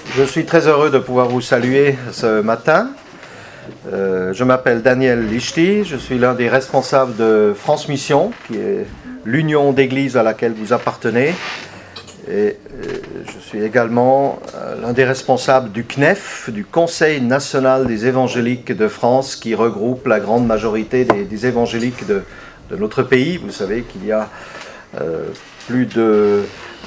Je suis très heureux de pouvoir vous saluer ce matin. Je m'appelle Daniel Lichty, je suis l'un des responsables de France Mission, qui est l'union d'églises à laquelle vous appartenez. Et je suis également l'un des responsables du CNEF, du Conseil national des évangéliques de France, qui regroupe la grande majorité des évangéliques de notre pays. Vous savez qu'il y a plus de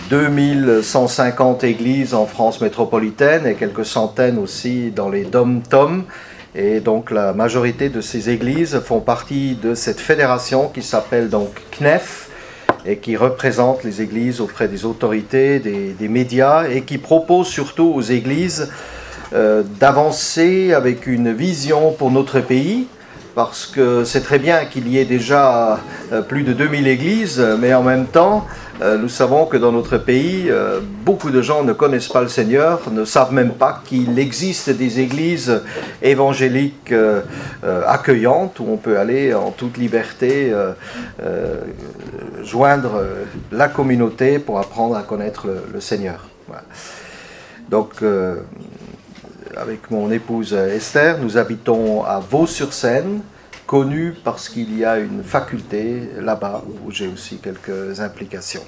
2150 églises en France métropolitaine et quelques centaines aussi dans les dom-toms. Et donc la majorité de ces églises font partie de cette fédération qui s'appelle donc CNEF et qui représente les églises auprès des autorités, des médias et qui propose surtout aux églises d'avancer avec une vision pour notre pays. Parce que c'est très bien qu'il y ait déjà plus de 2000 églises, mais en même temps, nous savons que dans notre pays, beaucoup de gens ne connaissent pas le Seigneur, ne savent même pas qu'il existe des églises évangéliques accueillantes où on peut aller en toute liberté joindre la communauté pour apprendre à connaître le Seigneur. Voilà. Donc, avec mon épouse Esther, nous habitons à Vaux-sur-Seine, connu parce qu'il y a une faculté là-bas où j'ai aussi quelques implications.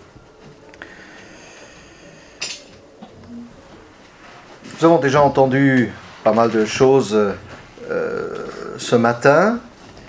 Nous avons déjà entendu pas mal de choses ce matin.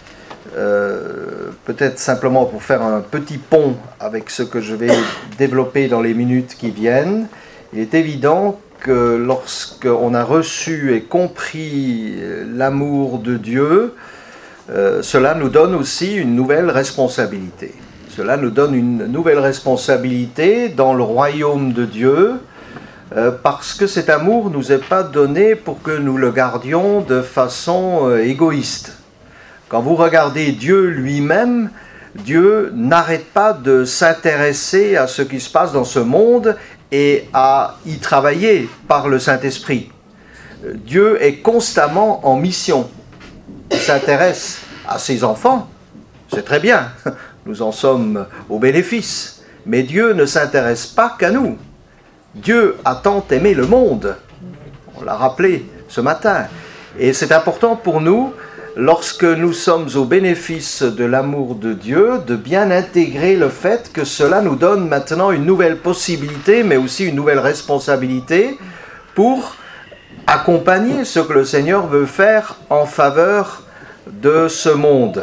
Peut-être simplement pour faire un petit pont avec ce que je vais développer dans les minutes qui viennent. Il est évident que lorsqu'on a reçu et compris l'amour de Dieu, cela nous donne aussi une nouvelle responsabilité. Cela nous donne une nouvelle responsabilité dans le royaume de Dieu, parce que cet amour ne nous est pas donné pour que nous le gardions de façon égoïste. Quand vous regardez Dieu lui-même, Dieu n'arrête pas de s'intéresser à ce qui se passe dans ce monde et à y travailler par le Saint-Esprit. Dieu est constamment en mission. Il s'intéresse à ses enfants, c'est très bien, nous en sommes au bénéfice, mais Dieu ne s'intéresse pas qu'à nous. Dieu a tant aimé le monde, on l'a rappelé ce matin, et c'est important pour nous, lorsque nous sommes au bénéfice de l'amour de Dieu, de bien intégrer le fait que cela nous donne maintenant une nouvelle possibilité, mais aussi une nouvelle responsabilité pour accompagner ce que le Seigneur veut faire en faveur de ce monde.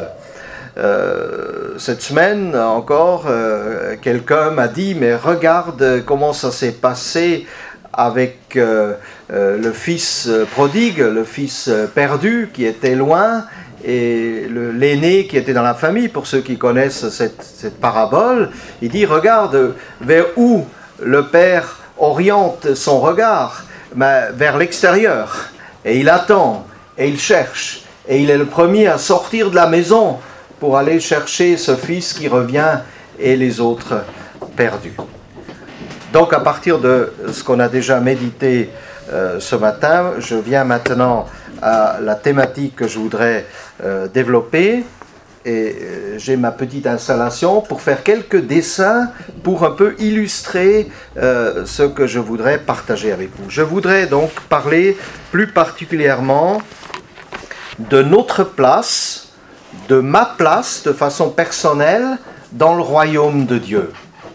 Cette semaine encore, quelqu'un m'a dit, mais regarde comment ça s'est passé avec le fils prodigue, le fils perdu qui était loin, et l'aîné qui était dans la famille, pour ceux qui connaissent cette parabole. Il dit, regarde vers où le père oriente son regard, vers l'extérieur, et il attend, et il cherche, et il est le premier à sortir de la maison pour aller chercher ce fils qui revient et les autres perdus. Donc à partir de ce qu'on a déjà médité ce matin, je viens maintenant à la thématique que je voudrais développer. Et j'ai ma petite installation pour faire quelques dessins pour un peu illustrer ce que je voudrais partager avec vous. Je voudrais donc parler plus particulièrement de notre place, de ma place de façon personnelle dans le royaume de Dieu.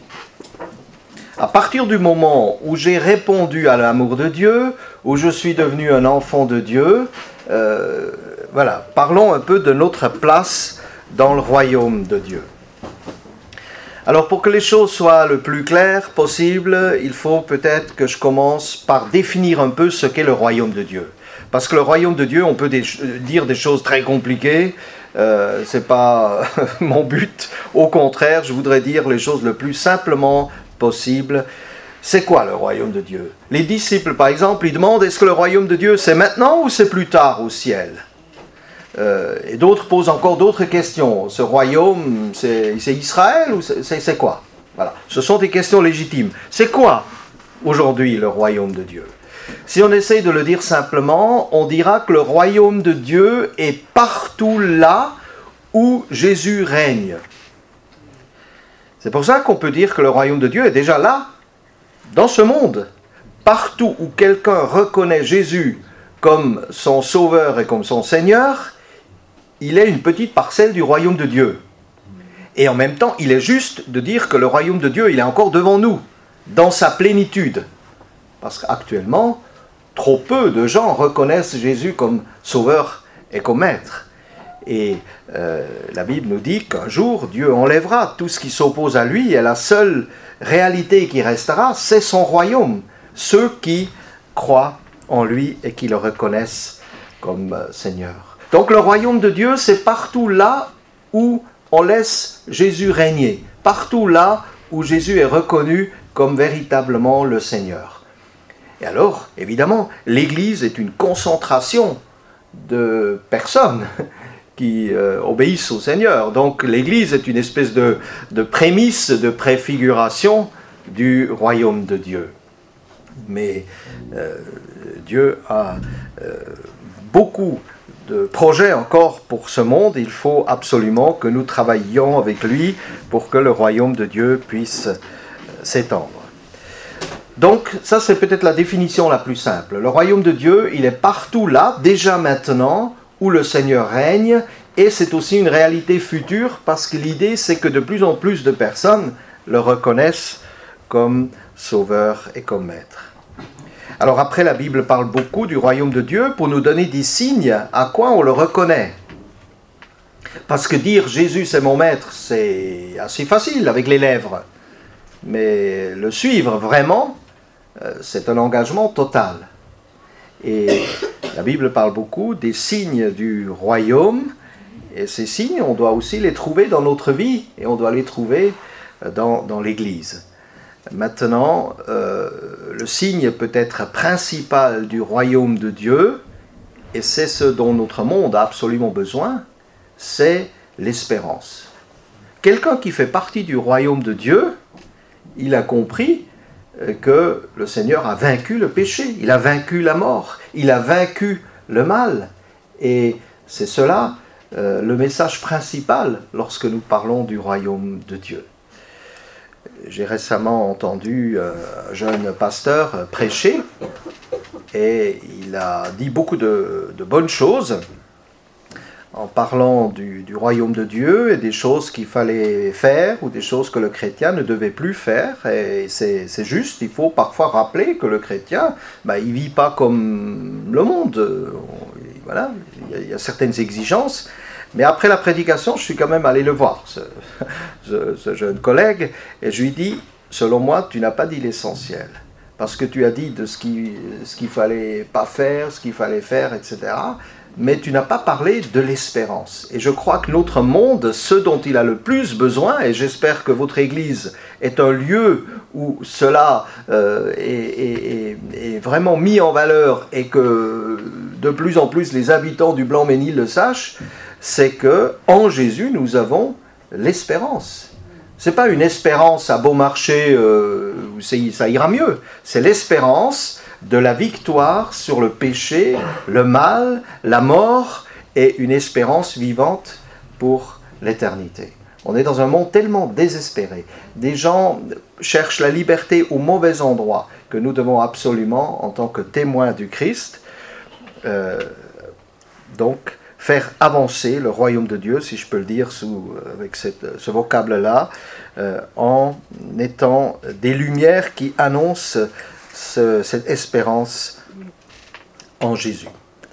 À partir du moment où j'ai répondu à l'amour de Dieu, où je suis devenu un enfant de Dieu, voilà, parlons un peu de notre place dans le royaume de Dieu. Alors pour que les choses soient le plus claires possible, il faut peut-être que je commence par définir un peu ce qu'est le royaume de Dieu. Parce que le royaume de Dieu, on peut dire des choses très compliquées, c'est pas mon but. Au contraire, je voudrais dire les choses le plus simplement possible. C'est quoi le royaume de Dieu? Les disciples, par exemple, ils demandent, est-ce que le royaume de Dieu, c'est maintenant ou c'est plus tard au ciel? Et d'autres posent encore d'autres questions. Ce royaume, c'est Israël ou c'est quoi? Voilà. Ce sont des questions légitimes. C'est quoi aujourd'hui le royaume de Dieu? Si on essaye de le dire simplement, on dira que le royaume de Dieu est partout là où Jésus règne. C'est pour ça qu'on peut dire que le royaume de Dieu est déjà là, dans ce monde, partout où quelqu'un reconnaît Jésus comme son sauveur et comme son Seigneur, il est une petite parcelle du royaume de Dieu. Et en même temps, il est juste de dire que le royaume de Dieu, il est encore devant nous, dans sa plénitude. Parce qu'actuellement, trop peu de gens reconnaissent Jésus comme sauveur et comme maître. Et la Bible nous dit qu'un jour, Dieu enlèvera tout ce qui s'oppose à lui, et la seule réalité qui restera, c'est son royaume. Ceux qui croient en lui et qui le reconnaissent comme Seigneur. Donc le royaume de Dieu, c'est partout là où on laisse Jésus régner, partout là où Jésus est reconnu comme véritablement le Seigneur. Et alors, évidemment, l'Église est une concentration de personnes qui obéissent au Seigneur. Donc l'Église est une espèce de prémisse, de préfiguration du royaume de Dieu. Mais Dieu a beaucoup de projets encore pour ce monde. Il faut absolument que nous travaillions avec lui pour que le royaume de Dieu puisse s'étendre. Donc ça c'est peut-être la définition la plus simple. Le royaume de Dieu, il est partout là, déjà maintenant, où le Seigneur règne, et c'est aussi une réalité future parce que l'idée c'est que de plus en plus de personnes le reconnaissent comme sauveur et comme maître. Alors après, la Bible parle beaucoup du royaume de Dieu pour nous donner des signes à quoi on le reconnaît. Parce que dire Jésus c'est mon maître, c'est assez facile avec les lèvres. Mais le suivre vraiment, c'est un engagement total. Et la Bible parle beaucoup des signes du royaume. Et ces signes, on doit aussi les trouver dans notre vie et on doit les trouver dans l'Église. Maintenant, le signe peut-être principal du royaume de Dieu, et c'est ce dont notre monde a absolument besoin, c'est l'espérance. Quelqu'un qui fait partie du royaume de Dieu, il a compris que le Seigneur a vaincu le péché, il a vaincu la mort, il a vaincu le mal. Et c'est cela le message principal lorsque nous parlons du royaume de Dieu. J'ai récemment entendu un jeune pasteur prêcher et il a dit beaucoup de bonnes choses en parlant du royaume de Dieu et des choses qu'il fallait faire ou des choses que le chrétien ne devait plus faire. Et c'est juste, il faut parfois rappeler que le chrétien, il ne vit pas comme le monde. Voilà, il y a certaines exigences. Mais après la prédication, je suis quand même allé le voir, ce jeune collègue, et je lui dis, selon moi, tu n'as pas dit l'essentiel. Parce que tu as dit de ce qu'il fallait pas faire, ce qu'il fallait faire, etc. Mais tu n'as pas parlé de l'espérance. Et je crois que notre monde, ce dont il a le plus besoin, et j'espère que votre Église est un lieu où cela est vraiment mis en valeur et que de plus en plus les habitants du Blanc-Ménil le sachent, c'est que en Jésus nous avons l'espérance. C'est pas une espérance à bon marché où ça ira mieux. C'est l'espérance de la victoire sur le péché, le mal, la mort et une espérance vivante pour l'éternité. On est dans un monde tellement désespéré. Des gens cherchent la liberté au mauvais endroit que nous devons absolument, en tant que témoins du Christ, donc faire avancer le royaume de Dieu, si je peux le dire avec ce vocable-là, en étant des lumières qui annoncent cette espérance en Jésus.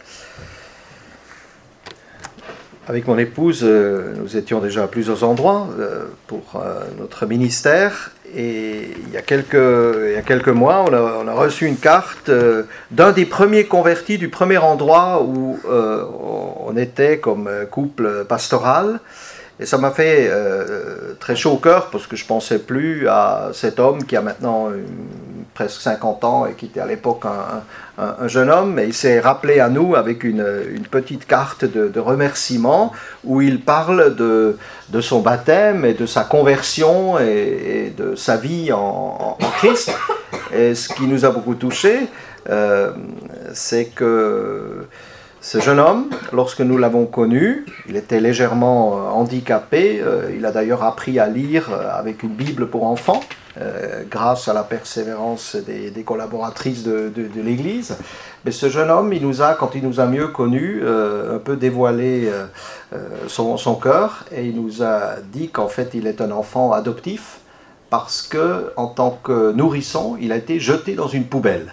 Avec mon épouse, nous étions déjà à plusieurs endroits pour notre ministère, et il y a quelques mois, on a reçu une carte d'un des premiers convertis du premier endroit où on était comme couple pastoral. Et ça m'a fait très chaud au cœur parce que je ne pensais plus à cet homme qui a maintenant presque 50 ans et qui était à l'époque un jeune homme. Et il s'est rappelé à nous avec une petite carte de remerciement où il parle de son baptême et de sa conversion et de sa vie en Christ. Et ce qui nous a beaucoup touchés, c'est que Ce jeune homme, lorsque nous l'avons connu, il était légèrement handicapé. Il a d'ailleurs appris à lire avec une Bible pour enfants, grâce à la persévérance des collaboratrices de l'Église. Mais ce jeune homme, quand il nous a mieux connus, un peu dévoilé son cœur, et il nous a dit qu'en fait il est un enfant adoptif, parce que en tant que nourrisson, il a été jeté dans une poubelle.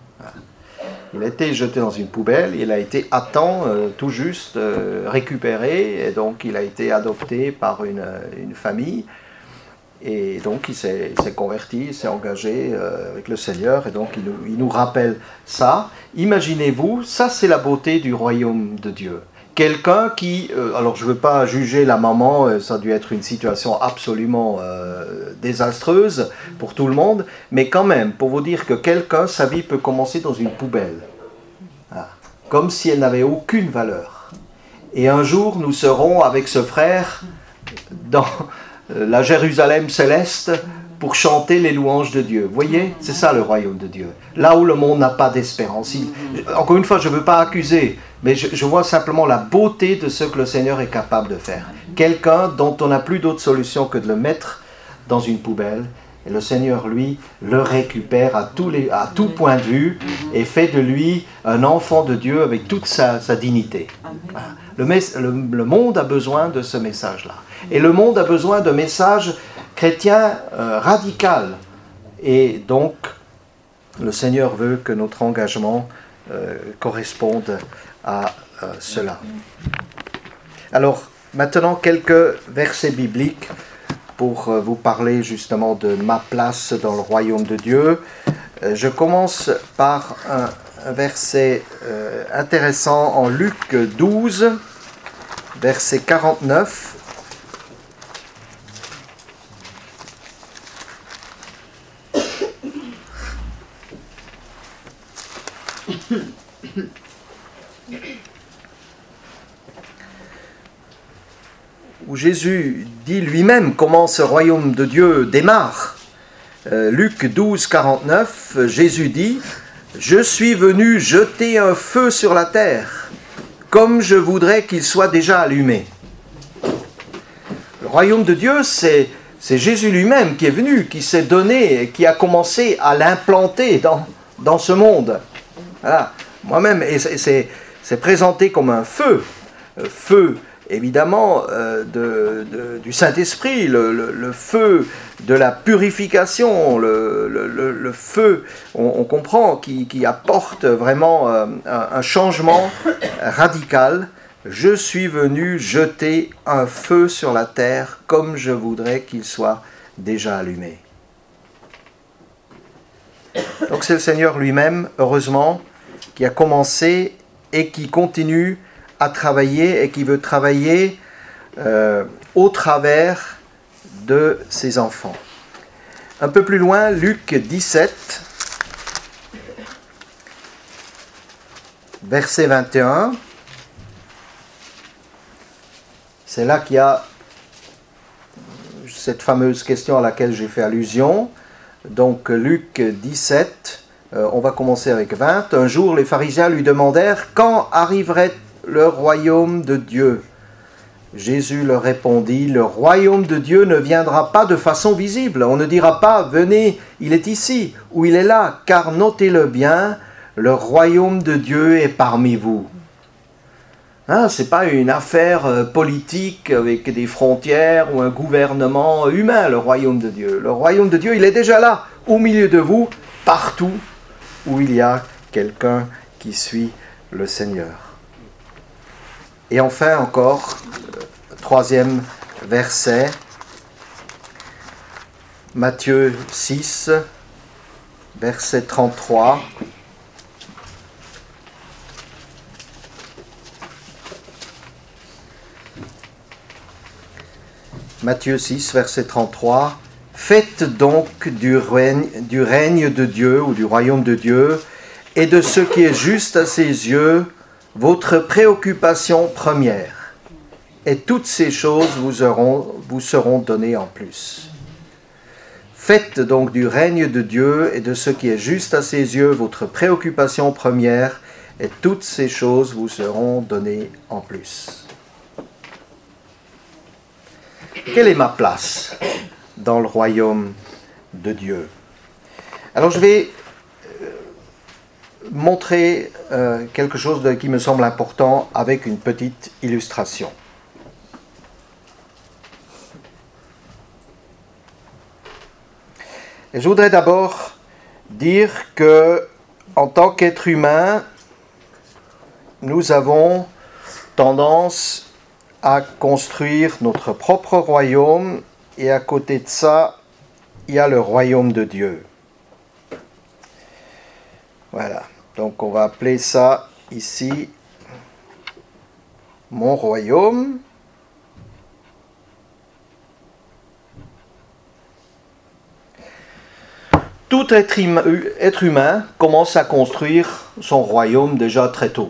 Il a été jeté dans une poubelle, il a été à temps, tout juste, récupéré, et donc il a été adopté par une famille, et donc il s'est converti, il s'est engagé avec le Seigneur, et donc il nous rappelle ça. Imaginez-vous, ça c'est la beauté du royaume de Dieu. Quelqu'un qui, alors je ne veux pas juger la maman, ça a dû être une situation absolument désastreuse pour tout le monde, mais quand même, pour vous dire que quelqu'un, sa vie peut commencer dans une poubelle, comme si elle n'avait aucune valeur. Et un jour, nous serons avec ce frère dans la Jérusalem céleste pour chanter les louanges de Dieu. Vous voyez, c'est ça le royaume de Dieu. Là où le monde n'a pas d'espérance. Encore une fois, je ne veux pas accuser, mais je vois simplement la beauté de ce que le Seigneur est capable de faire. Quelqu'un dont on n'a plus d'autre solution que de le mettre dans une poubelle, et le Seigneur, lui, le récupère à tout point de vue et fait de lui un enfant de Dieu avec toute sa dignité. Le monde a besoin de ce message-là. Et le monde a besoin de messages chrétiens radicaux. Et donc, le Seigneur veut que notre engagement corresponde à cela. Alors, maintenant, quelques versets bibliques pour vous parler justement de ma place dans le royaume de Dieu. Je commence par un verset intéressant en Luc 12, verset 49. Où Jésus dit lui-même comment ce royaume de Dieu démarre. Luc 12, 49, Jésus dit « Je suis venu jeter un feu sur la terre, comme je voudrais qu'il soit déjà allumé. » Le royaume de Dieu, c'est Jésus lui-même qui est venu, qui s'est donné, et qui a commencé à l'implanter dans ce monde. Voilà. Moi-même, et c'est présenté comme un feu. Feu, évidemment, du Saint-Esprit, le feu de la purification, le feu, on comprend, qui apporte vraiment un changement radical. Je suis venu jeter un feu sur la terre comme je voudrais qu'il soit déjà allumé. Donc c'est le Seigneur lui-même, heureusement, qui a commencé et qui continue à travailler et qui veut travailler au travers de ses enfants. Un peu plus loin, Luc 17, verset 21. C'est là qu'il y a cette fameuse question à laquelle j'ai fait allusion. Donc Luc 17, on va commencer avec 20. Un jour, les pharisiens lui demandèrent « Quand arriverait le royaume de Dieu ?» Jésus leur répondit « Le royaume de Dieu ne viendra pas de façon visible. On ne dira pas « Venez, il est ici » ou « Il est là », car notez-le bien, le royaume de Dieu est parmi vous. Ce n'est pas une affaire politique avec des frontières ou un gouvernement humain, le royaume de Dieu. Le royaume de Dieu, il est déjà là, au milieu de vous, partout où il y a quelqu'un qui suit le Seigneur. Et enfin encore, troisième verset, Matthieu 6, verset 33. Matthieu 6, verset 33. « Faites donc du règne de Dieu ou du royaume de Dieu et de ce qui est juste à ses yeux votre préoccupation première. Et toutes ces choses vous seront données en plus. Faites donc du règne de Dieu et de ce qui est juste à ses yeux votre préoccupation première et toutes ces choses vous seront données en plus. Quelle est ma place dans le royaume de Dieu? Alors je vais montrer quelque chose qui me semble important avec une petite illustration. Et je voudrais d'abord dire que, en tant qu'être humain, nous avons tendance à construire notre propre royaume, et à côté de ça, il y a le royaume de Dieu. Voilà, donc on va appeler ça ici mon royaume. Tout être humain commence à construire son royaume déjà très tôt.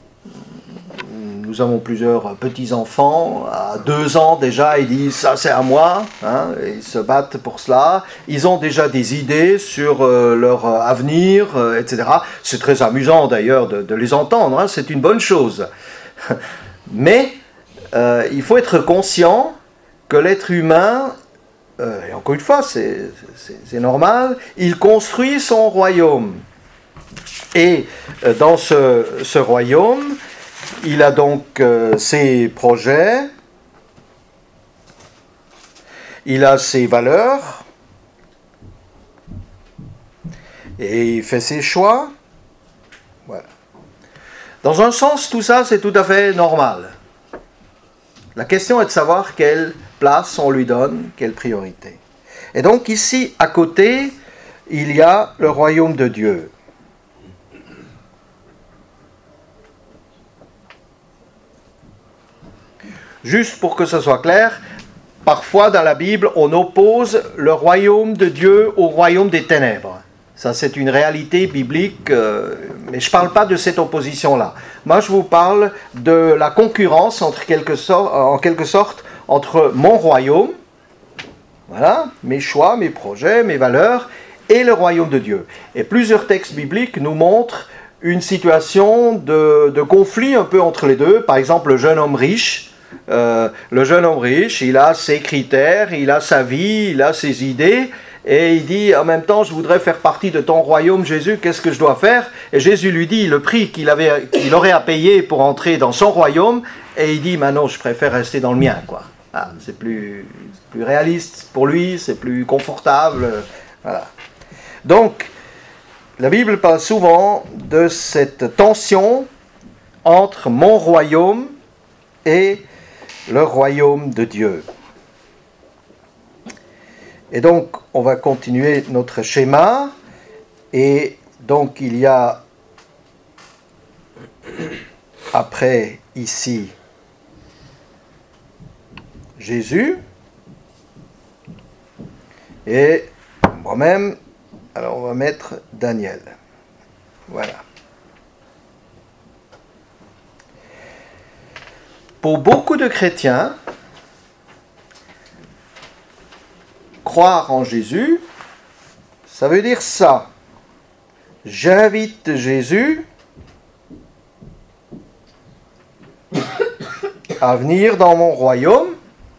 Nous avons plusieurs petits-enfants, à 2 ans déjà, ils disent « ça c'est à moi hein, », ils se battent pour cela. Ils ont déjà des idées sur leur avenir, etc. C'est très amusant d'ailleurs de les entendre, hein, c'est une bonne chose. Mais il faut être conscient que l'être humain, et encore une fois, c'est normal, il construit son royaume. Et dans ce royaume, il a donc ses projets, il a ses valeurs, et il fait ses choix. Voilà. Dans un sens, tout ça, c'est tout à fait normal. La question est de savoir quelle place on lui donne, quelle priorité. Et donc ici, à côté, il y a le royaume de Dieu. Juste pour que ce soit clair, parfois dans la Bible, on oppose le royaume de Dieu au royaume des ténèbres. Ça, c'est une réalité biblique, mais je ne parle pas de cette opposition-là. Moi, je vous parle de la concurrence, en quelque sorte, entre mon royaume, voilà, mes choix, mes projets, mes valeurs, et le royaume de Dieu. Et plusieurs textes bibliques nous montrent une situation de conflit un peu entre les deux. Par exemple, le jeune homme riche, il a ses critères, il a sa vie, il a ses idées, et il dit en même temps, je voudrais faire partie de ton royaume, Jésus, qu'est-ce que je dois faire? Et Jésus lui dit le prix qu'il aurait à payer pour entrer dans son royaume, et il dit, non, je préfère rester dans le mien, quoi. Ah, c'est plus réaliste pour lui, c'est plus confortable, voilà. Donc, la Bible parle souvent de cette tension entre mon royaume et le royaume de Dieu. Et donc, on va continuer notre schéma. Et donc, il y a, après, ici, Jésus. Et moi-même, alors on va mettre Daniel. Voilà. Pour beaucoup de chrétiens, croire en Jésus, ça veut dire ça. J'invite Jésus à venir dans mon royaume.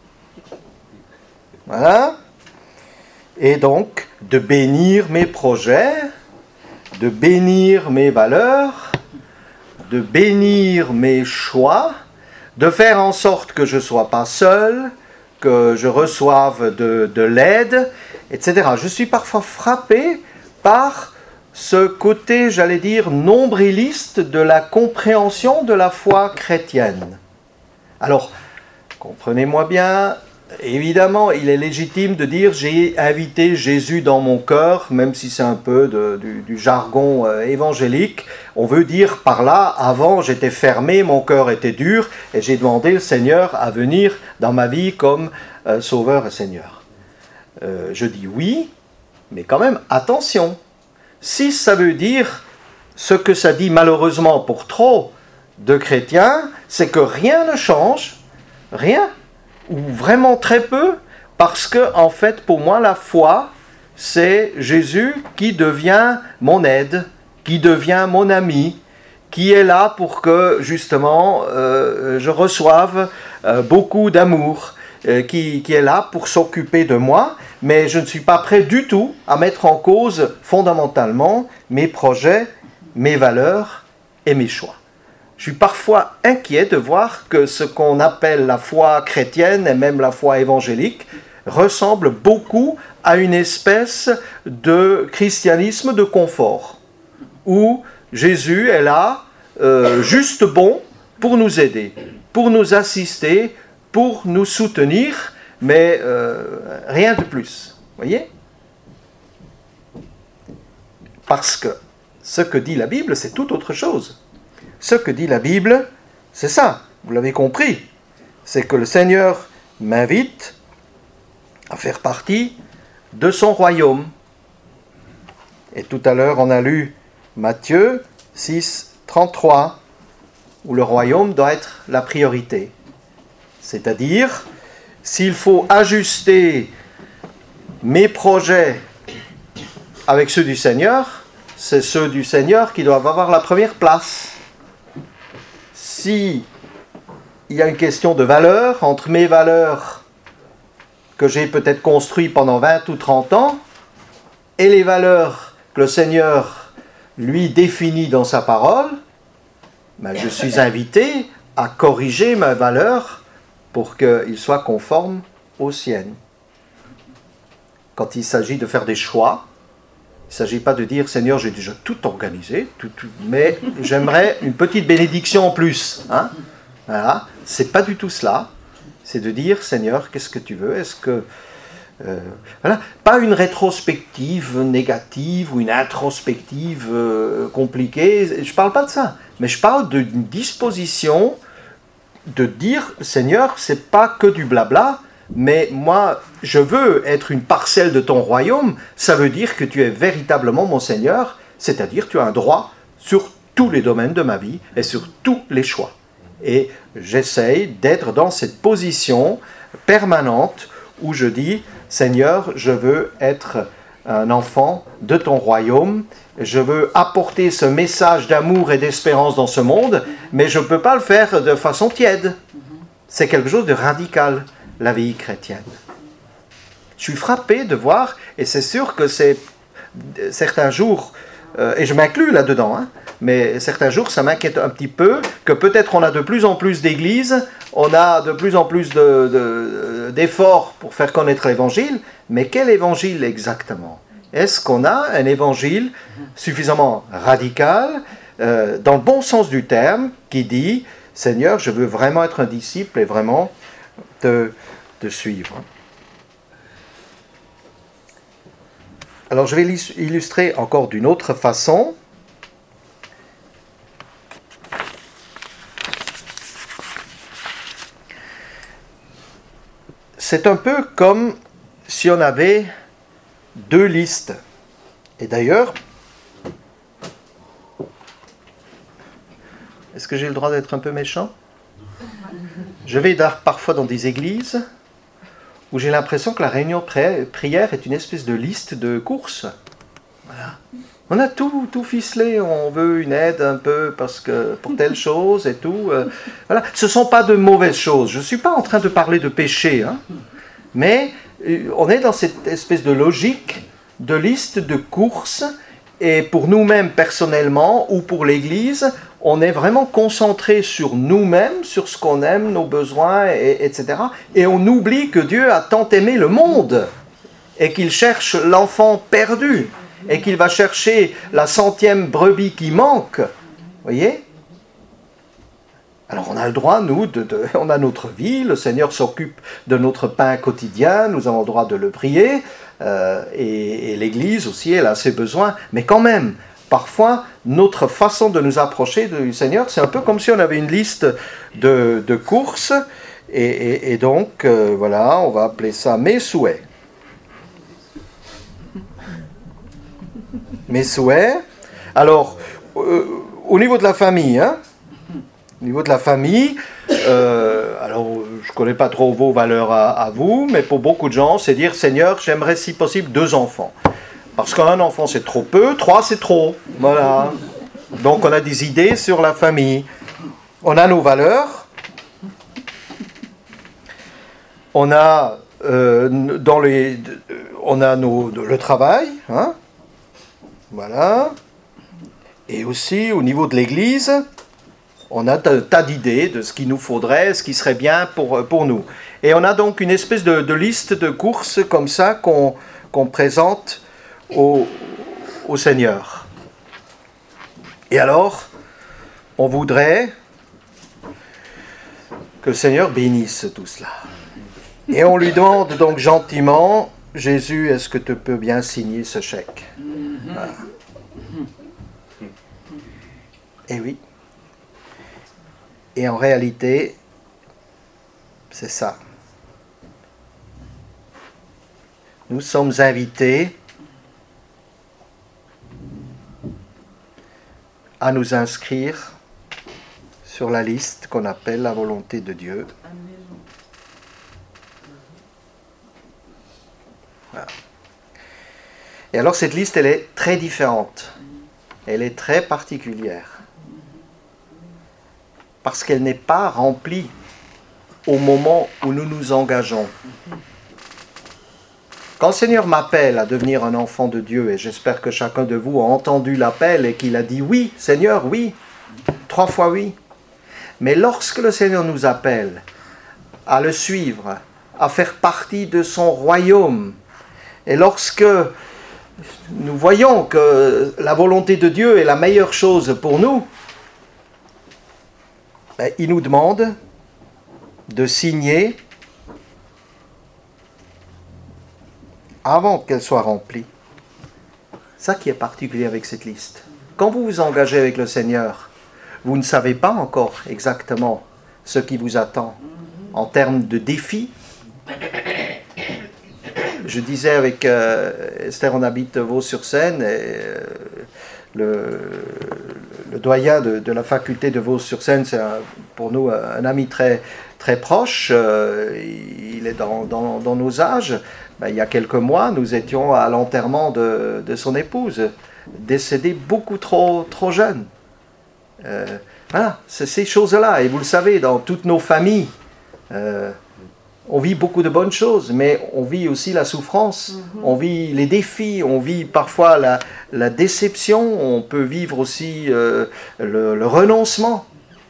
Voilà. Et donc, de bénir mes projets, de bénir mes valeurs, de bénir mes choix, de faire en sorte que je ne sois pas seul, que je reçoive de l'aide, etc. Je suis parfois frappé par ce côté, j'allais dire, nombriliste de la compréhension de la foi chrétienne. Alors, comprenez-moi bien, évidemment, il est légitime de dire « j'ai invité Jésus dans mon cœur », même si c'est un peu du jargon évangélique. On veut dire par là, avant j'étais fermé, mon cœur était dur, et j'ai demandé le Seigneur à venir dans ma vie comme Sauveur et Seigneur. Je dis oui, mais quand même, attention. Si ça veut dire ce que ça dit malheureusement pour trop de chrétiens, c'est que rien ne change, rien, ou vraiment très peu, parce que en fait pour moi la foi c'est Jésus qui devient mon aide, qui devient mon ami, qui est là pour que justement je reçoive beaucoup d'amour, qui est là pour s'occuper de moi, mais je ne suis pas prêt du tout à mettre en cause fondamentalement mes projets, mes valeurs et mes choix. Je suis parfois inquiet de voir que ce qu'on appelle la foi chrétienne et même la foi évangélique ressemble beaucoup à une espèce de christianisme de confort, où Jésus est là, juste bon, pour nous aider, pour nous assister, pour nous soutenir, mais rien de plus. Voyez ? Parce que ce que dit la Bible, c'est tout autre chose. Ce que dit la Bible, c'est ça, vous l'avez compris. C'est que le Seigneur m'invite à faire partie de son royaume. Et tout à l'heure, on a lu Matthieu 6, 33, où le royaume doit être la priorité. C'est-à-dire, s'il faut ajuster mes projets avec ceux du Seigneur, c'est ceux du Seigneur qui doivent avoir la première place. Si il y a une question de valeur, entre mes valeurs que j'ai peut-être construites pendant 20 ou 30 ans, et les valeurs que le Seigneur lui définit dans sa parole, ben je suis invité à corriger mes valeurs pour qu'ils soient conformes aux siennes. Quand il s'agit de faire des choix, il ne s'agit pas de dire « Seigneur, j'ai déjà tout organisé, mais j'aimerais une petite bénédiction en plus. » Voilà, ce n'est pas du tout cela. C'est de dire « Seigneur, qu'est-ce que tu veux ? Est-ce que... Voilà. Pas une rétrospective négative ou une introspective compliquée. Je ne parle pas de ça. Mais je parle d'une disposition de dire « Seigneur, ce n'est pas que du blabla, mais moi, je veux être une parcelle de ton royaume. Ça veut dire que tu es véritablement mon Seigneur, c'est-à-dire tu as un droit sur tous les domaines de ma vie et sur tous les choix. » Et j'essaye d'être dans cette position permanente où je dis « Seigneur, je veux être un enfant de ton royaume, je veux apporter ce message d'amour et d'espérance dans ce monde, mais je ne peux pas le faire de façon tiède. » C'est quelque chose de radical, la vie chrétienne. Je suis frappé de voir, et c'est sûr que c'est certains jours, et je m'inclus là-dedans, mais certains jours ça m'inquiète un petit peu, que peut-être on a de plus en plus d'églises, on a de plus en plus d'efforts pour faire connaître l'évangile, mais quel évangile exactement ? Est-ce qu'on a un évangile suffisamment radical, dans le bon sens du terme, qui dit « Seigneur, je veux vraiment être un disciple et vraiment te suivre ». Alors je vais l'illustrer encore d'une autre façon. C'est un peu comme si on avait deux listes. Et d'ailleurs, est-ce que j'ai le droit d'être un peu méchant ? Je vais parfois dans des églises où j'ai l'impression que la réunion de prière est une espèce de liste de courses. Voilà. On a tout ficelé, on veut une aide un peu pour telle chose et tout. Voilà. Ce ne sont pas de mauvaises choses. Je ne suis pas en train de parler de péché, mais on est dans cette espèce de logique de liste de courses, et pour nous-mêmes personnellement ou pour l'Église, on est vraiment concentré sur nous-mêmes, sur ce qu'on aime, nos besoins, etc. Et on oublie que Dieu a tant aimé le monde et qu'il cherche l'enfant perdu et qu'il va chercher la 100e brebis qui manque. Voyez ? Alors on a le droit, nous, on a notre vie, le Seigneur s'occupe de notre pain quotidien, nous avons le droit de le prier, et l'Église aussi, elle a ses besoins, mais quand même, parfois, notre façon de nous approcher du Seigneur, c'est un peu comme si on avait une liste de courses, et donc, voilà, on va appeler ça mes souhaits. Mes souhaits. Alors, au niveau de la famille, au niveau de la famille, alors je ne connais pas trop vos valeurs à vous, mais pour beaucoup de gens, c'est dire, Seigneur, j'aimerais si possible 2 enfants. Parce qu'un enfant c'est trop peu, 3 c'est trop. Voilà. Donc on a des idées sur la famille. On a nos valeurs. On a, le travail. Hein, voilà. Et aussi au niveau de l'Église, on a un tas d'idées de ce qu'il nous faudrait, ce qui serait bien pour nous. Et on a donc une espèce de liste de courses comme ça qu'on présente au Seigneur. Et alors, on voudrait que le Seigneur bénisse tout cela. Et on lui demande donc gentiment, Jésus, est-ce que tu peux bien signer ce chèque? Voilà. Et oui. Et en réalité, c'est ça. Nous sommes invités à nous inscrire sur la liste qu'on appelle la volonté de Dieu. Voilà. Et alors cette liste, elle est très différente. Elle est très particulière. Parce qu'elle n'est pas remplie au moment où nous nous engageons. Quand le Seigneur m'appelle à devenir un enfant de Dieu, et j'espère que chacun de vous a entendu l'appel et qu'il a dit oui, Seigneur, oui, 3 fois oui. Mais lorsque le Seigneur nous appelle à le suivre, à faire partie de son royaume, et lorsque nous voyons que la volonté de Dieu est la meilleure chose pour nous, il nous demande de signer avant qu'elle soit remplie. Ça qui est particulier avec cette liste. Quand vous vous engagez avec le Seigneur, vous ne savez pas encore exactement ce qui vous attend en termes de défis. Je disais avec Esther, on habite Vaux-sur-Seine, et le doyen de la faculté de Vaux-sur-Seine, c'est pour nous un ami très, très proche. Il est dans nos âges. Il y a quelques mois, nous étions à l'enterrement de son épouse, décédée beaucoup trop jeune. Voilà, c'est ces choses-là. Et vous le savez, dans toutes nos familles, on vit beaucoup de bonnes choses, mais on vit aussi la souffrance, on vit les défis, on vit parfois la déception, on peut vivre aussi le renoncement.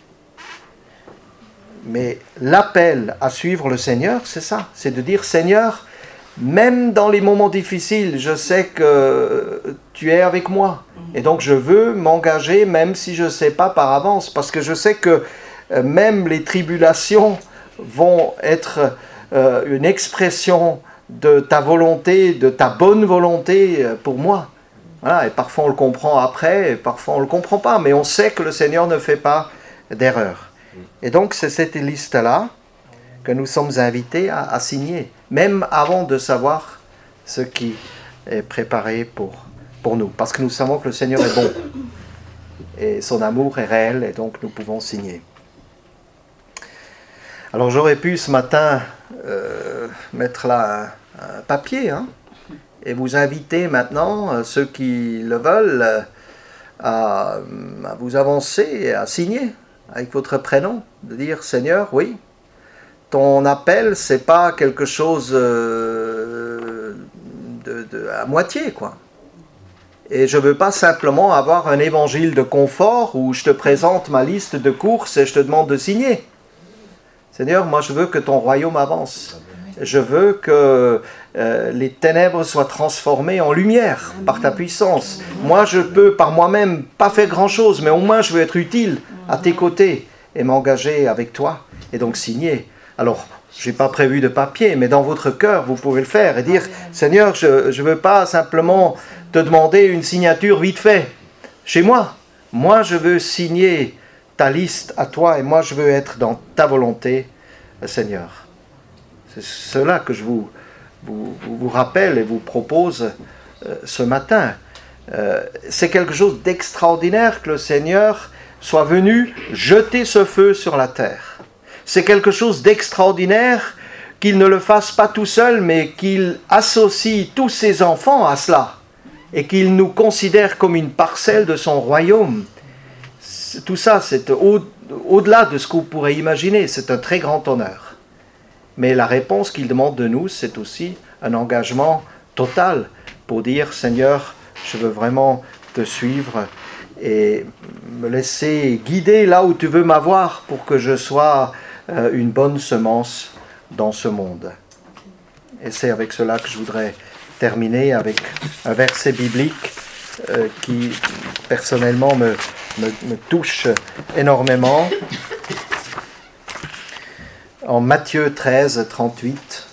Mais l'appel à suivre le Seigneur, c'est ça, c'est de dire, Seigneur, même dans les moments difficiles, je sais que tu es avec moi. Et donc je veux m'engager, même si je ne sais pas par avance, parce que je sais que même les tribulations vont être une expression de ta volonté, de ta bonne volonté pour moi. Voilà, et parfois on le comprend après, et parfois on ne le comprend pas, mais on sait que le Seigneur ne fait pas d'erreur. Et donc c'est cette liste-là que nous sommes invités à signer, même avant de savoir ce qui est préparé pour nous, parce que nous savons que le Seigneur est bon, et son amour est réel, et donc nous pouvons signer. Alors j'aurais pu ce matin mettre là un papier, et vous inviter maintenant, ceux qui le veulent, à vous avancer et à signer avec votre prénom, de dire Seigneur, oui, ton appel, c'est pas quelque chose à moitié, quoi. Et je veux pas simplement avoir un évangile de confort où je te présente ma liste de courses et je te demande de signer. Seigneur, moi je veux que ton royaume avance. Je veux que les ténèbres soient transformées en lumière par ta puissance. Moi je peux par moi-même pas faire grand-chose, mais au moins je veux être utile à tes côtés et m'engager avec toi et donc signer. Alors, je n'ai pas prévu de papier, mais dans votre cœur, vous pouvez le faire et dire, Seigneur, je ne veux pas simplement te demander une signature vite fait chez moi. Moi, je veux signer ta liste à toi et moi, je veux être dans ta volonté, Seigneur. C'est cela que je vous rappelle et vous propose ce matin. C'est quelque chose d'extraordinaire que le Seigneur soit venu jeter ce feu sur la terre. C'est quelque chose d'extraordinaire qu'il ne le fasse pas tout seul, mais qu'il associe tous ses enfants à cela et qu'il nous considère comme une parcelle de son royaume tout ça, c'est au-delà de ce qu'on pourrait imaginer. C'est un très grand honneur. Mais la réponse qu'il demande de nous, c'est aussi un engagement total pour dire, Seigneur, je veux vraiment te suivre et me laisser guider là où tu veux m'avoir pour que je sois une bonne semence dans ce monde. Et c'est avec cela que je voudrais terminer, avec un verset biblique qui personnellement me touche énormément. En Matthieu 13, 38,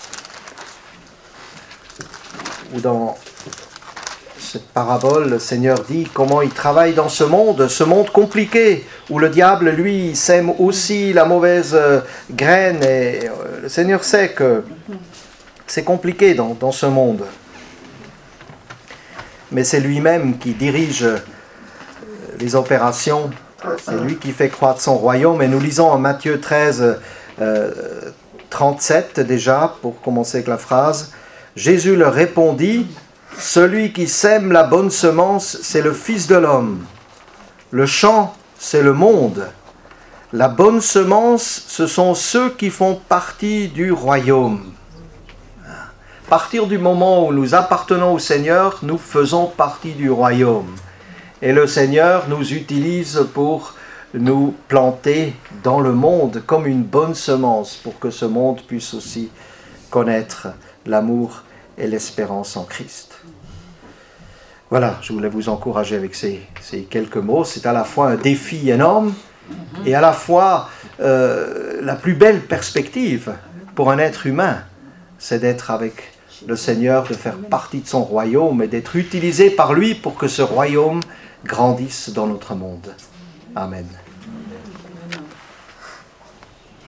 où dans cette parabole, le Seigneur dit comment il travaille dans ce monde compliqué, où le diable, lui, sème aussi la mauvaise graine, et le Seigneur sait que c'est compliqué dans ce monde. Mais c'est lui-même qui dirige les opérations, c'est lui qui fait croître son royaume, et nous lisons en Matthieu 13, 37 déjà, pour commencer avec la phrase, Jésus leur répondit, « Celui qui sème la bonne semence, c'est le Fils de l'homme. Le champ, c'est le monde. La bonne semence, ce sont ceux qui font partie du royaume. » À partir du moment où nous appartenons au Seigneur, nous faisons partie du royaume. Et le Seigneur nous utilise pour nous planter dans le monde comme une bonne semence pour que ce monde puisse aussi connaître l'amour et l'espérance en Christ. Voilà, je voulais vous encourager avec ces quelques mots. C'est à la fois un défi énorme et à la fois la plus belle perspective pour un être humain, c'est d'être avec le Seigneur, de faire partie de son royaume et d'être utilisé par lui pour que ce royaume grandisse dans notre monde. Amen.